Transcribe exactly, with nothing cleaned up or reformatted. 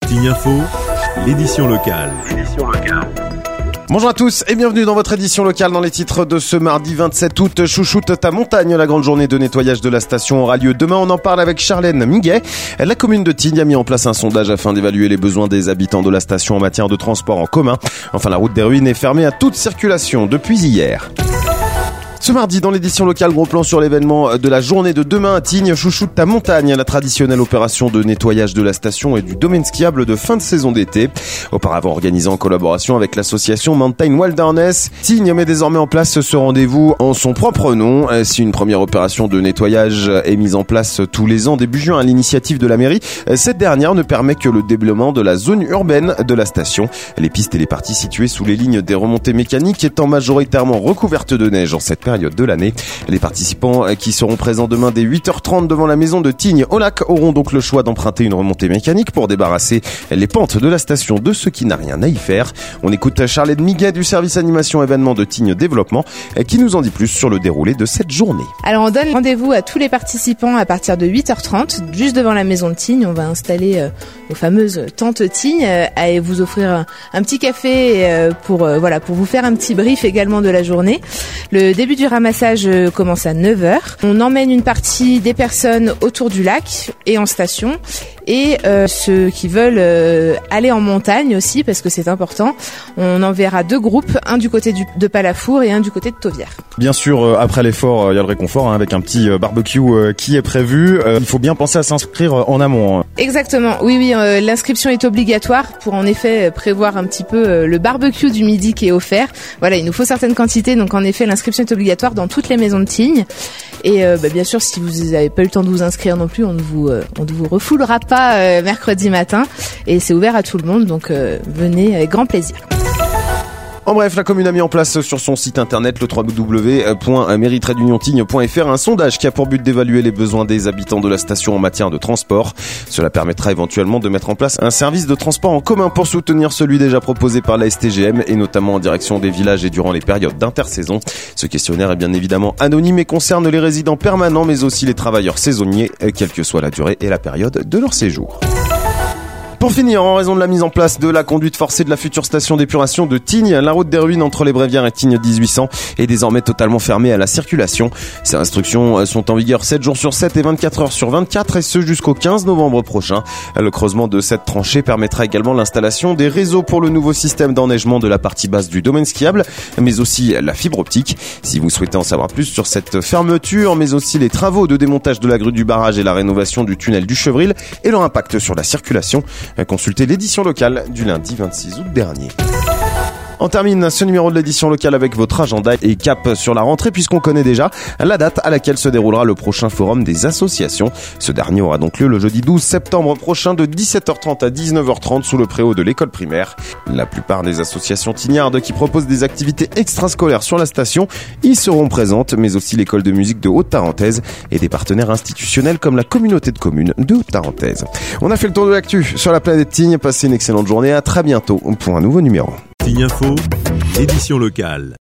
Tignes Info, l'édition locale. Édition locale. Bonjour à tous et bienvenue dans votre édition locale. Dans les titres de ce mardi vingt-sept août, chouchoute ta montagne. La grande journée de nettoyage de la station aura lieu demain. On en parle avec Charlène Miguet. La commune de Tignes a mis en place un sondage afin d'évaluer les besoins des habitants de la station en matière de transport en commun. Enfin, la route des Ruines est fermée à toute circulation depuis hier. Ce mardi, dans l'édition locale, gros plan sur l'événement de la journée de demain à Tignes, chouchoute ta montagne, la traditionnelle opération de nettoyage de la station et du domaine skiable de fin de saison d'été. Auparavant organisé en collaboration avec l'association Mountain Wilderness, Tignes met désormais en place ce rendez-vous en son propre nom. Si une première opération de nettoyage est mise en place tous les ans début juin à l'initiative de la mairie, cette dernière ne permet que le déblaiement de la zone urbaine de la station. Les pistes et les parties situées sous les lignes des remontées mécaniques étant majoritairement recouvertes de neige en cette période de l'année. Les participants qui seront présents demain dès huit heures trente devant la maison de Tignes au lac auront donc le choix d'emprunter une remontée mécanique pour débarrasser les pentes de la station de ce qui n'a rien à y faire. On écoute Charlène Miguet du service animation événement de Tignes Développement qui nous en dit plus sur le déroulé de cette journée. Alors on donne rendez-vous à tous les participants à partir de huit heures trente juste devant la maison de Tignes. On va installer euh, nos fameuses tentes Tignes euh, et vous offrir un, un petit café euh, pour euh, voilà pour vous faire un petit brief également de la journée. Le début du ramassage commence à neuf heures. On emmène une partie des personnes autour du lac et en station et euh, ceux qui veulent euh, aller en montagne aussi parce que c'est important. On enverra deux groupes, un du côté du, de Palafour et un du côté de Tauvière. Bien sûr, euh, après l'effort, il euh, y a le réconfort hein, avec un petit euh, barbecue euh, qui est prévu. Euh, il faut bien penser à s'inscrire euh, en amont. Hein. Exactement, oui, oui, euh, l'inscription est obligatoire pour en effet prévoir un petit peu euh, le barbecue du midi qui est offert. Voilà, il nous faut certaines quantités, donc en effet l'inscription est obligatoire dans toutes les maisons de Tignes. Et euh, bah, bien sûr, si vous n'avez pas eu le temps de vous inscrire non plus, on ne vous, euh, on ne vous refoulera pas euh, mercredi matin. Et c'est ouvert à tout le monde, donc euh, venez avec grand plaisir. En bref, la commune a mis en place sur son site internet le w w w point mairie tiret union tignes point f r un sondage qui a pour but d'évaluer les besoins des habitants de la station en matière de transport. Cela permettra éventuellement de mettre en place un service de transport en commun pour soutenir celui déjà proposé par la S T G M et notamment en direction des villages et durant les périodes d'intersaison. Ce questionnaire est bien évidemment anonyme et concerne les résidents permanents mais aussi les travailleurs saisonniers, quelle que soit la durée et la période de leur séjour. Pour finir, en raison de la mise en place de la conduite forcée de la future station d'épuration de Tignes, la route des Ruines entre les Bréviaires et Tignes dix-huit cents est désormais totalement fermée à la circulation. Ces instructions sont en vigueur sept jours sur sept et vingt-quatre heures sur vingt-quatre et ce jusqu'au quinze novembre prochain. Le creusement de cette tranchée permettra également l'installation des réseaux pour le nouveau système d'enneigement de la partie basse du domaine skiable, mais aussi la fibre optique. Si vous souhaitez en savoir plus sur cette fermeture, mais aussi les travaux de démontage de la grue du barrage et la rénovation du tunnel du Chevril et leur impact sur la circulation, consultez l'édition locale du lundi vingt-six août dernier. On termine ce numéro de l'édition locale avec votre agenda et cap sur la rentrée puisqu'on connaît déjà la date à laquelle se déroulera le prochain forum des associations. Ce dernier aura donc lieu le jeudi douze septembre prochain de dix-sept heures trente à dix-neuf heures trente sous le préau de l'école primaire. La plupart des associations tignardes qui proposent des activités extrascolaires sur la station y seront présentes, mais aussi l'école de musique de Haute-Tarentaise et des partenaires institutionnels comme la communauté de communes de Haute-Tarentaise. On a fait le tour de l'actu sur la planète Tignes. Passez une excellente journée, à très bientôt pour un nouveau numéro. Tignes Info, édition locale.